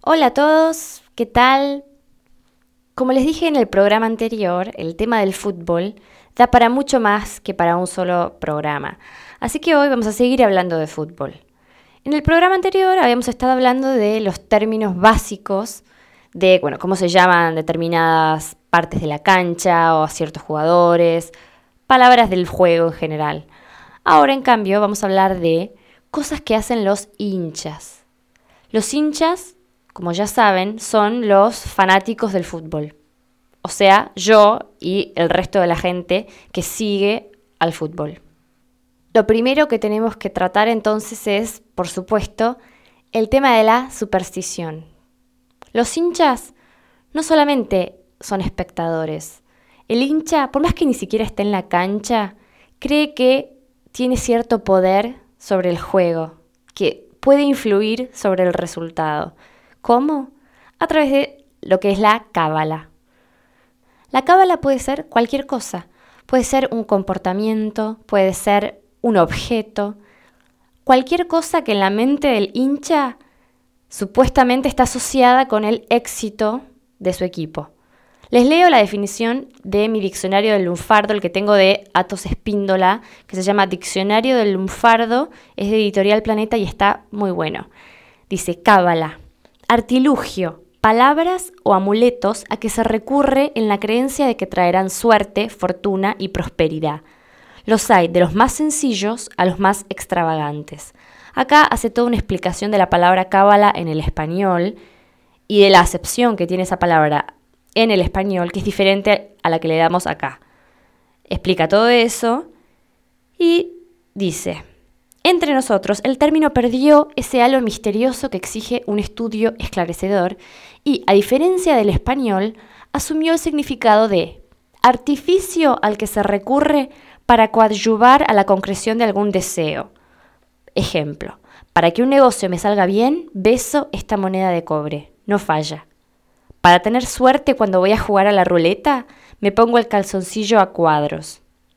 Hola a todos, ¿qué tal? Como les dije en el programa anterior, el tema del fútbol da para mucho más que para un solo programa. Así que hoy vamos a seguir hablando de fútbol. En el programa anterior habíamos estado hablando de los términos básicos de, cómo se llaman determinadas partes de la cancha o a ciertos jugadores, palabras del juego en general. Ahora, en cambio, vamos a hablar de cosas que hacen los hinchas. Los hinchas, como ya saben, son los fanáticos del fútbol. O sea, yo y el resto de la gente que sigue al fútbol. Lo primero que tenemos que tratar entonces es, por supuesto, el tema de la superstición. Los hinchas no solamente son espectadores. El hincha, por más que ni siquiera esté en la cancha, cree que tiene cierto poder sobre el juego, que puede influir sobre el resultado. ¿Cómo? A través de lo que es la cábala. La cábala puede ser cualquier cosa. Puede ser un comportamiento, puede ser un objeto. Cualquier cosa que en la mente del hincha supuestamente está asociada con el éxito de su equipo. Les leo la definición de mi diccionario del lunfardo, el que tengo de Athos Espíndola, que se llama Diccionario del Lunfardo, es de Editorial Planeta y está muy bueno. Dice: cábala, artilugio, palabras o amuletos a que se recurre en la creencia de que traerán suerte, fortuna y prosperidad. Los hay de los más sencillos a los más extravagantes. Acá hace toda una explicación de la palabra cábala en el español y de la acepción que tiene esa palabra en el español, que es diferente a la que le damos acá. Explica todo eso y dice: entre nosotros, el término perdió ese halo misterioso que exige un estudio esclarecedor y, a diferencia del español, asumió el significado de artificio al que se recurre para coadyuvar a la concreción de algún deseo. Ejemplo: para que un negocio me salga bien, beso esta moneda de cobre, no falla. Para tener suerte cuando voy a jugar a la ruleta, me pongo el calzoncillo a cuadros.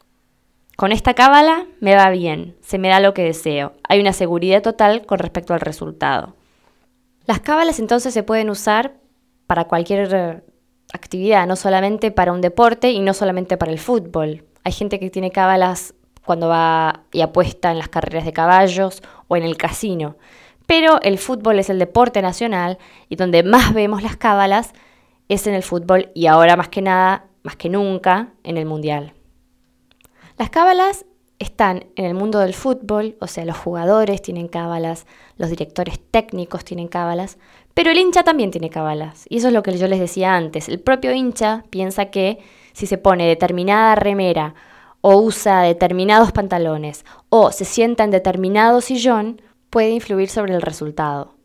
Con esta cábala me va bien, se me da lo que deseo. Hay una seguridad total con respecto al resultado. Las cábalas entonces se pueden usar para cualquier actividad, no solamente para un deporte y no solamente para el fútbol. Hay gente que tiene cábalas cuando va y apuesta en las carreras de caballos o en el casino. Pero el fútbol es el deporte nacional y donde más vemos las cábalas es en el fútbol y ahora más que nada, más que nunca, en el mundial. Las cábalas están en el mundo del fútbol, o sea, los jugadores tienen cábalas, los directores técnicos tienen cábalas, pero el hincha también tiene cábalas. Y eso es lo que yo les decía antes. El propio hincha piensa que si se pone determinada remera o usa determinados pantalones o se sienta en determinado sillón, puede influir sobre el resultado.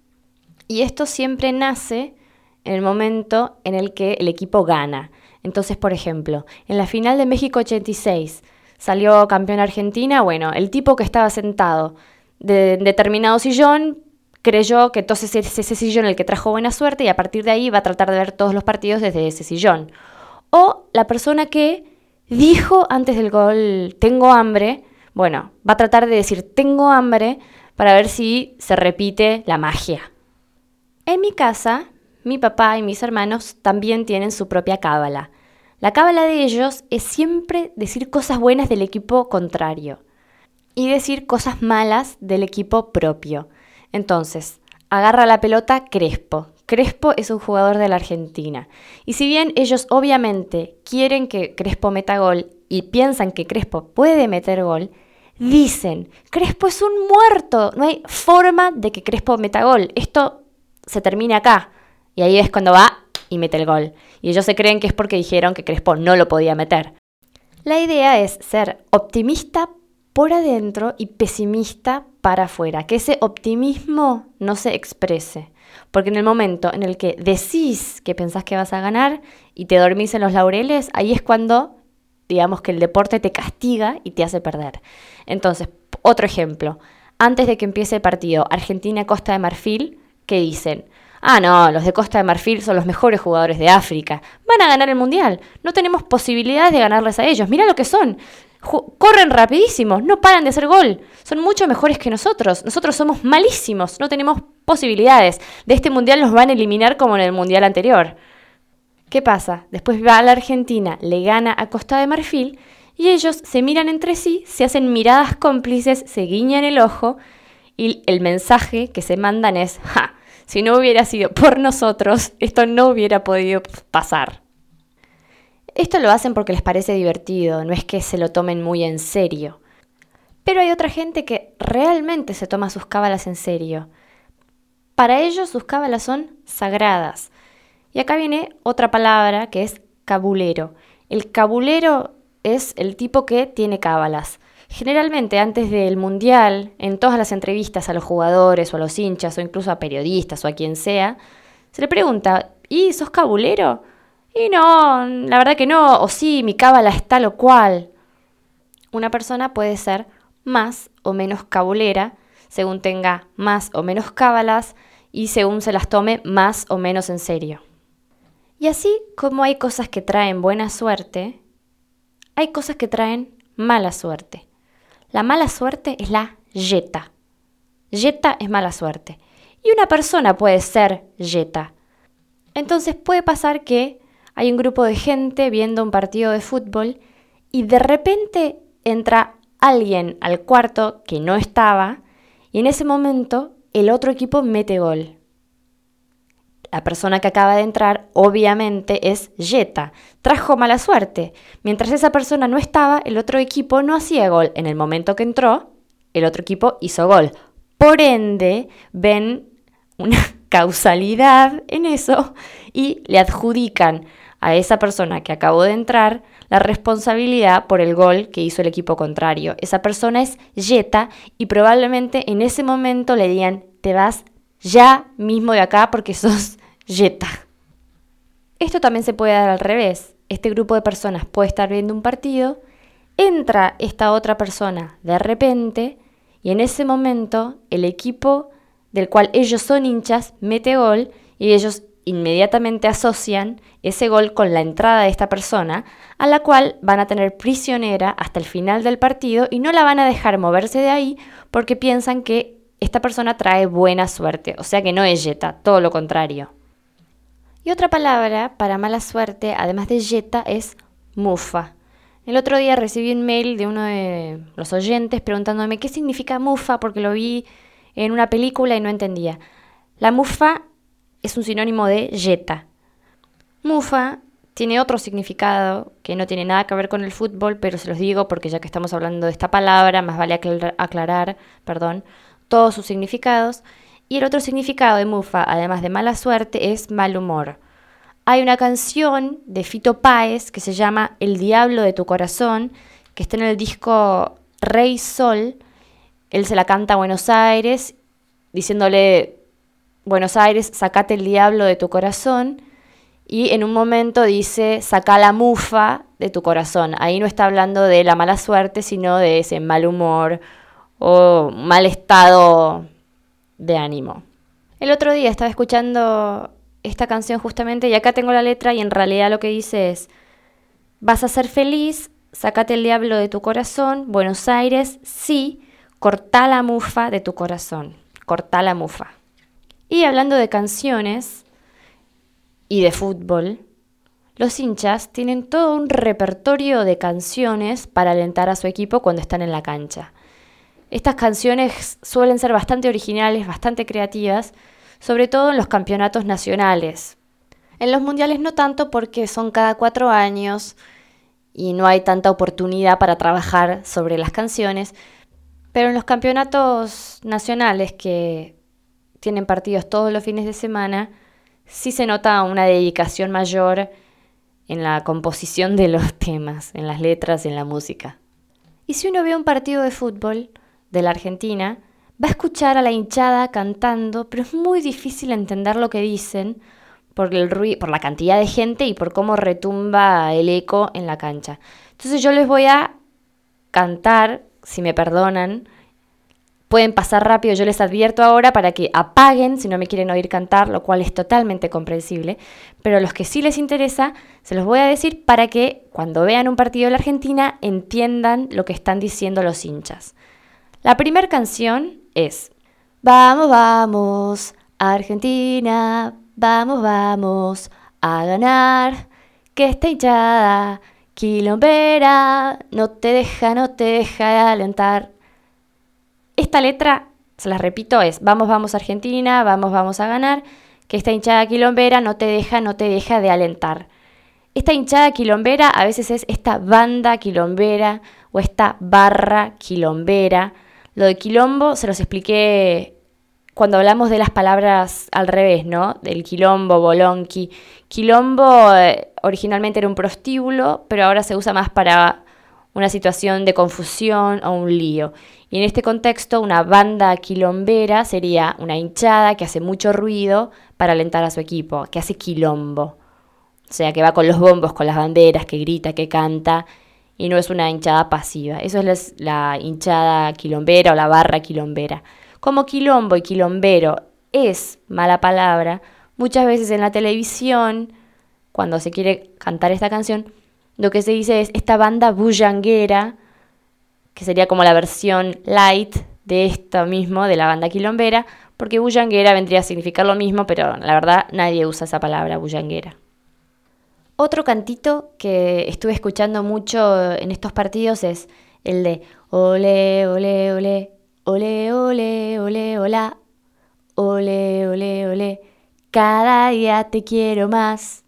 Y esto siempre nace en el momento en el que el equipo gana. Entonces, por ejemplo, en la final de México 86 salió campeón Argentina. El tipo que estaba sentado de determinado sillón creyó que entonces es ese sillón el que trajo buena suerte y a partir de ahí va a tratar de ver todos los partidos desde ese sillón. O la persona que dijo antes del gol, tengo hambre, va a tratar de decir tengo hambre para ver si se repite la magia. En mi casa, mi papá y mis hermanos también tienen su propia cábala. La cábala de ellos es siempre decir cosas buenas del equipo contrario y decir cosas malas del equipo propio. Entonces, agarra la pelota Crespo. Crespo es un jugador de la Argentina. Y si bien ellos obviamente quieren que Crespo meta gol y piensan que Crespo puede meter gol, dicen: Crespo es un muerto, no hay forma de que Crespo meta gol. Esto se termina acá. Y ahí es cuando va y mete el gol. Y ellos se creen que es porque dijeron que Crespo no lo podía meter. La idea es ser optimista por adentro y pesimista para afuera. Que ese optimismo no se exprese. Porque en el momento en el que decís que pensás que vas a ganar y te dormís en los laureles, ahí es cuando, digamos, que el deporte te castiga y te hace perder. Entonces, otro ejemplo. Antes de que empiece el partido Argentina-Costa de Marfil, ¿qué dicen? No, los de Costa de Marfil son los mejores jugadores de África. Van a ganar el Mundial. No tenemos posibilidades de ganarles a ellos. Mirá lo que son. Corren rapidísimo, no paran de hacer gol. Son mucho mejores que nosotros. Nosotros somos malísimos. No tenemos posibilidades. De este mundial nos van a eliminar como en el mundial anterior. ¿Qué pasa? Después va a la Argentina, le gana a Costa de Marfil y ellos se miran entre sí, se hacen miradas cómplices, se guiñan el ojo y el mensaje que se mandan es: ¡ja! Si no hubiera sido por nosotros, esto no hubiera podido pasar. Esto lo hacen porque les parece divertido, no es que se lo tomen muy en serio. Pero hay otra gente que realmente se toma sus cábalas en serio. Para ellos sus cábalas son sagradas. Y acá viene otra palabra que es cabulero. El cabulero es el tipo que tiene cábalas. Generalmente antes del mundial, en todas las entrevistas a los jugadores o a los hinchas o incluso a periodistas o a quien sea, se le pregunta: ¿y sos cabulero? Y no, la verdad que no, o sí, mi cábala es tal o cual. Una persona puede ser más o menos cabulera según tenga más o menos cábalas y según se las tome más o menos en serio. Y así como hay cosas que traen buena suerte, hay cosas que traen mala suerte. La mala suerte es la yeta. Yeta es mala suerte. Y una persona puede ser yeta. Entonces puede pasar que hay un grupo de gente viendo un partido de fútbol y de repente entra alguien al cuarto que no estaba y en ese momento el otro equipo mete gol. La persona que acaba de entrar obviamente es yeta, trajo mala suerte. Mientras esa persona no estaba, el otro equipo no hacía gol. En el momento que entró, el otro equipo hizo gol. Por ende, ven una causalidad en eso y le adjudican a esa persona que acabó de entrar la responsabilidad por el gol que hizo el equipo contrario. Esa persona es yeta y probablemente en ese momento le digan: te vas ya mismo de acá porque sos yeta. Esto también se puede dar al revés. Este grupo de personas puede estar viendo un partido, entra esta otra persona de repente y en ese momento el equipo del cual ellos son hinchas mete gol y ellos inmediatamente asocian ese gol con la entrada de esta persona, a la cual van a tener prisionera hasta el final del partido y no la van a dejar moverse de ahí porque piensan que esta persona trae buena suerte, o sea que no es yeta, todo lo contrario. Y otra palabra para mala suerte, además de yeta, es mufa. El otro día recibí un mail de uno de los oyentes preguntándome qué significa mufa porque lo vi en una película y no entendía. La mufa es un sinónimo de yeta. Mufa tiene otro significado que no tiene nada que ver con el fútbol, pero se los digo porque ya que estamos hablando de esta palabra, más vale aclarar todos sus significados. Y el otro significado de mufa, además de mala suerte, es mal humor. Hay una canción de Fito Páez que se llama El Diablo de tu Corazón, que está en el disco Rey Sol. Él se la canta a Buenos Aires, diciéndole: Buenos Aires, sacate el diablo de tu corazón. Y en un momento dice: saca la mufa de tu corazón. Ahí no está hablando de la mala suerte, sino de ese mal humor o mal estado de ánimo. El otro día estaba escuchando esta canción justamente y acá tengo la letra y en realidad lo que dice es: vas a ser feliz, sacate el diablo de tu corazón, Buenos Aires, sí, cortá la mufa de tu corazón, cortá la mufa. Y hablando de canciones y de fútbol, los hinchas tienen todo un repertorio de canciones para alentar a su equipo cuando están en la cancha. Estas canciones suelen ser bastante originales, bastante creativas, sobre todo en los campeonatos nacionales. En los mundiales no tanto porque son cada 4 años y no hay tanta oportunidad para trabajar sobre las canciones, pero en los campeonatos nacionales que tienen partidos todos los fines de semana, sí se nota una dedicación mayor en la composición de los temas, en las letras, en la música. Y si uno ve un partido de fútbol de la Argentina, va a escuchar a la hinchada cantando, pero es muy difícil entender lo que dicen por el ruido, por la cantidad de gente y por cómo retumba el eco en la cancha. Entonces yo les voy a cantar, si me perdonan. Pueden pasar rápido, yo les advierto ahora para que apaguen si no me quieren oír cantar, lo cual es totalmente comprensible. Pero a los que sí les interesa, se los voy a decir para que cuando vean un partido de la Argentina entiendan lo que están diciendo los hinchas. La primera canción es: vamos, vamos, Argentina, vamos, vamos a ganar, que esta hinchada quilombera no te deja de alentar. Esta letra, se las repito, es vamos, vamos Argentina, vamos, vamos a ganar, que esta hinchada quilombera no te deja de alentar. Esta hinchada quilombera a veces es esta banda quilombera o esta barra quilombera. Lo de quilombo se los expliqué cuando hablamos de las palabras al revés, ¿no? Del quilombo, bolonqui. Quilombo originalmente era un prostíbulo, pero ahora se usa más para una situación de confusión o un lío. Y en este contexto, una banda quilombera sería una hinchada que hace mucho ruido para alentar a su equipo, que hace quilombo. O sea, que va con los bombos, con las banderas, que grita, que canta, y no es una hinchada pasiva. Eso es la hinchada quilombera o la barra quilombera. Como quilombo y quilombero es mala palabra, muchas veces en la televisión, cuando se quiere cantar esta canción, lo que se dice es esta banda bullanguera, que sería como la versión light de esto mismo, de la banda quilombera, porque bullanguera vendría a significar lo mismo, pero la verdad nadie usa esa palabra, bullanguera. Otro cantito que estuve escuchando mucho en estos partidos es el de ole, ole, ole, ole, ole, ole, hola, ole, ole, ole, cada día te quiero más,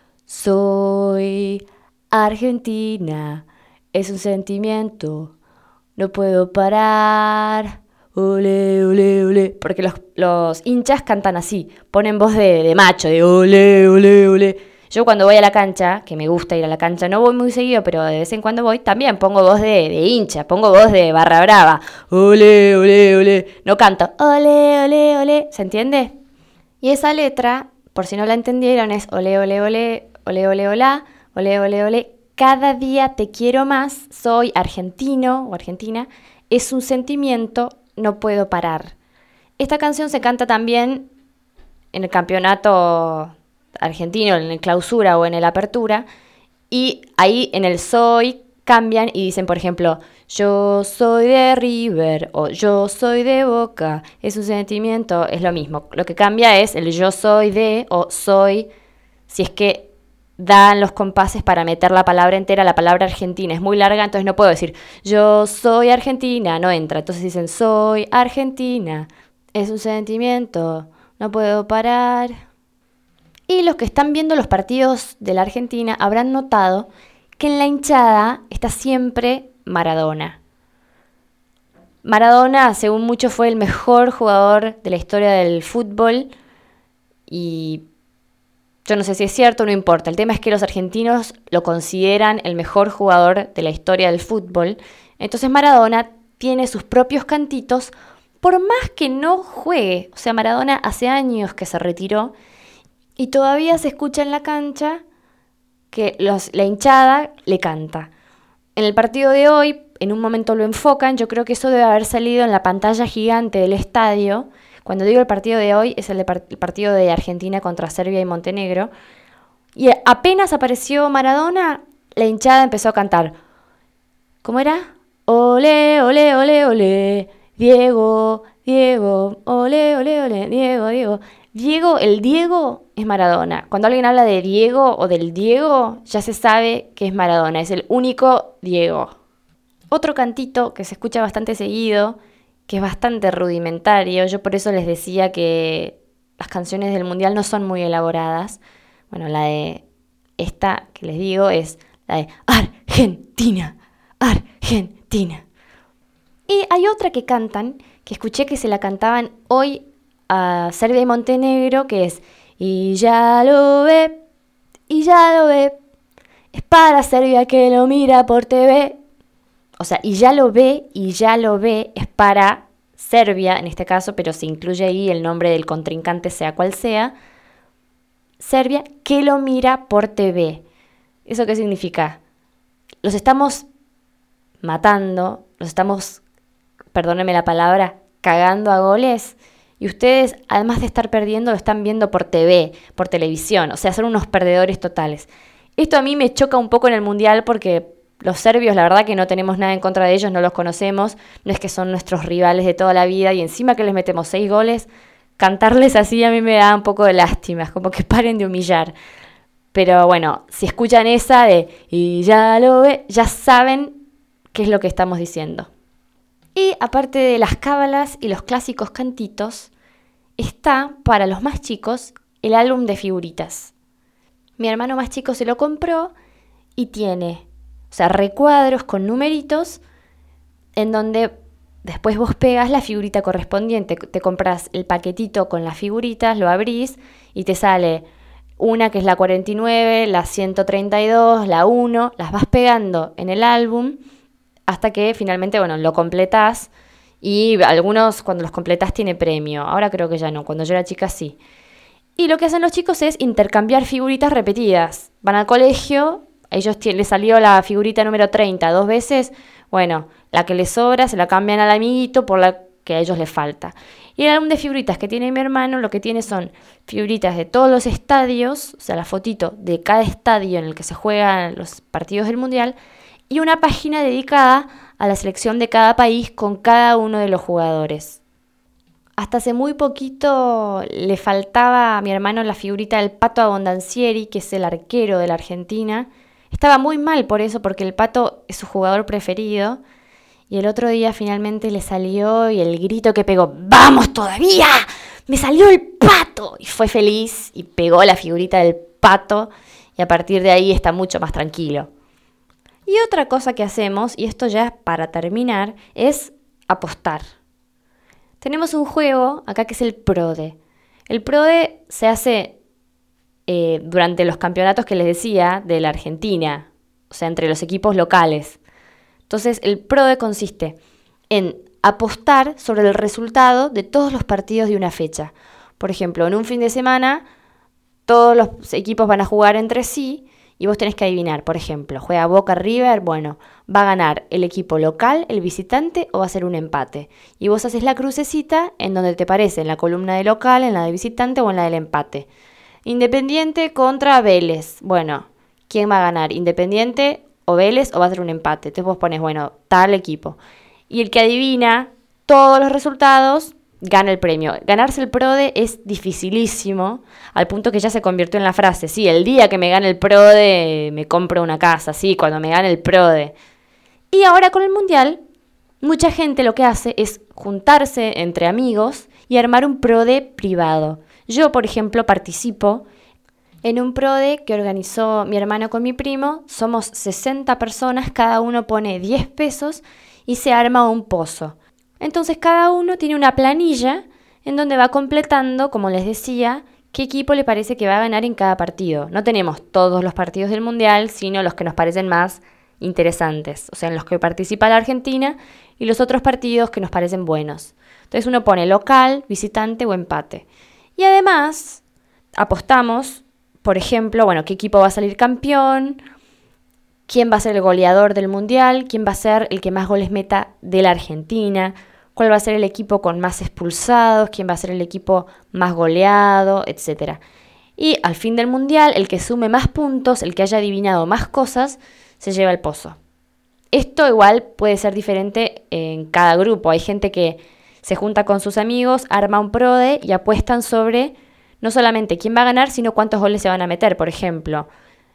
soy Argentina, es un sentimiento, no puedo parar, ole, ole, ole, porque los hinchas cantan así, ponen voz de macho, de ole, ole, ole. Yo cuando voy a la cancha, que me gusta ir a la cancha, no voy muy seguido, pero de vez en cuando voy, también pongo voz de hincha, pongo voz de barra brava. Ole, ole, ole. No canto ole, ole, ole. ¿Se entiende? Y esa letra, por si no la entendieron, es ole, ole, ole, ole, ole, hola, ole, ole, ole. Cada día te quiero más, soy argentino o argentina, es un sentimiento, no puedo parar. Esta canción se canta también en el campeonato argentino, en el clausura o en el apertura, y ahí en el soy cambian y dicen, por ejemplo, yo soy de River o yo soy de Boca, es un sentimiento, es lo mismo. Lo que cambia es el yo soy de o soy, si es que dan los compases para meter la palabra entera. La palabra argentina es muy larga, entonces no puedo decir yo soy argentina, no entra. Entonces dicen soy argentina, es un sentimiento, no puedo parar. Y los que están viendo los partidos de la Argentina habrán notado que en la hinchada está siempre Maradona. Maradona, según muchos, fue el mejor jugador de la historia del fútbol y yo no sé si es cierto, no importa. El tema es que los argentinos lo consideran el mejor jugador de la historia del fútbol. Entonces Maradona tiene sus propios cantitos por más que no juegue. O sea, Maradona hace años que se retiró y todavía se escucha en la cancha que la hinchada le canta. En el partido de hoy, en un momento lo enfocan, yo creo que eso debe haber salido en la pantalla gigante del estadio. Cuando digo el partido de hoy, es el partido de Argentina contra Serbia y Montenegro. Y apenas apareció Maradona, la hinchada empezó a cantar. ¿Cómo era? Ole, ole, ole, ole, Diego, Diego, ole, ole, ole, Diego, Diego. El Diego es Maradona. Cuando alguien habla de Diego o del Diego, ya se sabe que es Maradona. Es el único Diego. Otro cantito que se escucha bastante seguido, que es bastante rudimentario. Yo por eso les decía que las canciones del Mundial no son muy elaboradas. Bueno, la de esta que les digo es la de Argentina, Argentina. Y hay otra que cantan, que escuché que se la cantaban hoy a Serbia y Montenegro, que es y ya lo ve, es para Serbia que lo mira por TV. O sea, y ya lo ve, es para Serbia en este caso, pero se incluye ahí el nombre del contrincante, sea cual sea. Serbia que lo mira por TV. ¿Eso qué significa? Los estamos matando, los estamos, perdónenme la palabra, cagando a goles. Y ustedes, además de estar perdiendo, lo están viendo por TV, por televisión. O sea, son unos perdedores totales. Esto a mí me choca un poco en el Mundial porque los serbios, la verdad que no tenemos nada en contra de ellos, no los conocemos. No es que son nuestros rivales de toda la vida y encima que les metemos 6 goles, cantarles así a mí me da un poco de lástima, es como que paren de humillar. Pero bueno, si escuchan esa de y ya lo ve, ya saben qué es lo que estamos diciendo. Y aparte de las cábalas y los clásicos cantitos, está para los más chicos el álbum de figuritas. Mi hermano más chico se lo compró y tiene, recuadros con numeritos en donde después vos pegas la figurita correspondiente. Te compras el paquetito con las figuritas, lo abrís y te sale una que es la 49, la 132, la 1, las vas pegando en el álbum hasta que finalmente, lo completás y algunos cuando los completás tiene premio. Ahora creo que ya no, cuando yo era chica sí. Y lo que hacen los chicos es intercambiar figuritas repetidas. Van al colegio, a ellos les salió la figurita número 30 2 veces, la que les sobra se la cambian al amiguito por la que a ellos les falta. Y el álbum de figuritas que tiene mi hermano lo que tiene son figuritas de todos los estadios, la fotito de cada estadio en el que se juegan los partidos del Mundial, y una página dedicada a la selección de cada país con cada uno de los jugadores. Hasta hace muy poquito le faltaba a mi hermano la figurita del Pato Abondancieri, que es el arquero de la Argentina. Estaba muy mal por eso, porque el Pato es su jugador preferido. Y el otro día finalmente le salió y el grito que pegó, ¡vamos todavía! ¡Me salió el Pato! Y fue feliz y pegó la figurita del Pato y a partir de ahí está mucho más tranquilo. Y otra cosa que hacemos, y esto ya para terminar, es apostar. Tenemos un juego acá que es el PRODE. El PRODE se hace durante los campeonatos que les decía de la Argentina, entre los equipos locales. Entonces el PRODE consiste en apostar sobre el resultado de todos los partidos de una fecha. Por ejemplo, en un fin de semana todos los equipos van a jugar entre sí y vos tenés que adivinar. Por ejemplo, juega Boca River, ¿va a ganar el equipo local, el visitante o va a ser un empate? Y vos haces la crucecita en donde te parece, en la columna de local, en la de visitante o en la del empate. Independiente contra Vélez. ¿Quién va a ganar? ¿Independiente o Vélez o va a ser un empate? Entonces vos pones, tal equipo. Y el que adivina todos los resultados gana el premio. Ganarse el PRODE es dificilísimo, al punto que ya se convirtió en la frase, sí, el día que me gane el PRODE me compro una casa, sí, cuando me gane el PRODE. Y ahora con el Mundial, mucha gente lo que hace es juntarse entre amigos y armar un PRODE privado. Yo, por ejemplo, participo en un PRODE que organizó mi hermano con mi primo. Somos 60 personas, cada uno pone 10 pesos y se arma un pozo. Entonces cada uno tiene una planilla en donde va completando, como les decía, qué equipo le parece que va a ganar en cada partido. No tenemos todos los partidos del Mundial, sino los que nos parecen más interesantes, en los que participa la Argentina y los otros partidos que nos parecen buenos. Entonces uno pone local, visitante o empate. Y además apostamos, por ejemplo, qué equipo va a salir campeón, quién va a ser el goleador del Mundial, quién va a ser el que más goles meta de la Argentina, cuál va a ser el equipo con más expulsados, quién va a ser el equipo más goleado, etc. Y al fin del Mundial, el que sume más puntos, el que haya adivinado más cosas, se lleva el pozo. Esto igual puede ser diferente en cada grupo. Hay gente que se junta con sus amigos, arma un PRODE y apuestan sobre no solamente quién va a ganar, sino cuántos goles se van a meter. Por ejemplo,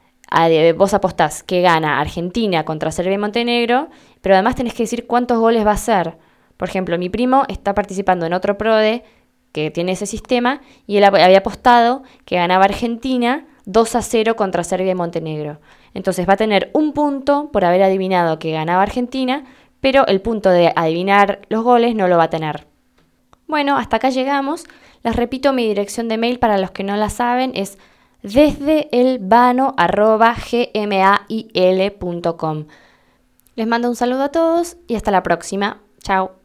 vos apostás que gana Argentina contra Serbia y Montenegro, pero además tenés que decir cuántos goles va a ser. Por ejemplo, mi primo está participando en otro PRODE que tiene ese sistema y él había apostado que ganaba Argentina 2-0 contra Serbia y Montenegro. Entonces va a tener un punto por haber adivinado que ganaba Argentina, pero el punto de adivinar los goles no lo va a tener. Bueno, hasta acá llegamos. Les repito, mi dirección de mail para los que no la saben es desdeelvano@gmail.com. Les mando un saludo a todos y hasta la próxima. Chao.